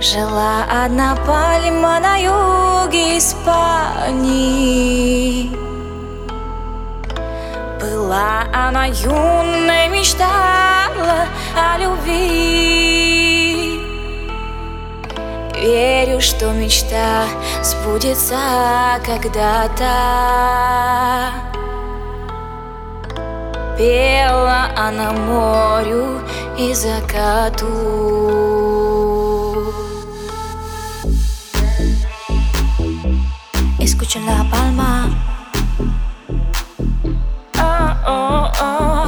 Жила одна пальма на юге Испании. Была она юной, мечтала о любви. Верю, что мечта сбудется когда-то. Пела она морю и закату. Escucha la palma. Oh, oh, oh.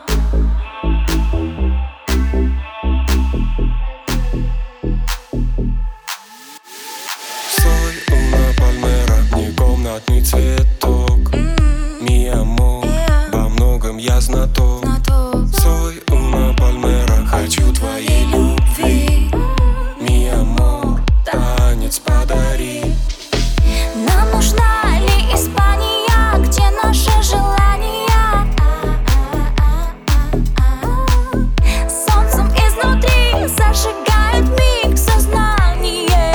Soy una palmera, не комнатный цветок. Mi amor, во многом я знаток. Soy una palmera, хочу твоей любви. Mi amor, танец подари. Нам нужна ли Испания, где наши желания солнцем изнутри зажигают миг сознание.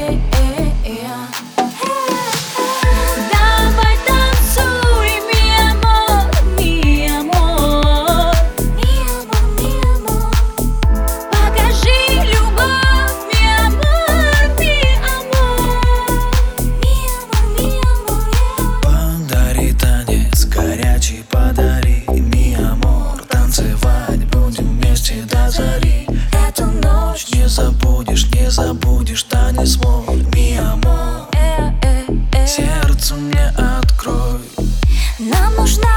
Давай танцуй, mi amor, mi amor, mi amor, mi amor. Покажи любовь, mi amor, mi amor. Подари танец, горячий подари, mi amor. Танцевать будем вместе до зари. Эту ночь Не забудешь, не забудешь танец мой, mi amor. Сердце мне открой. нам нужна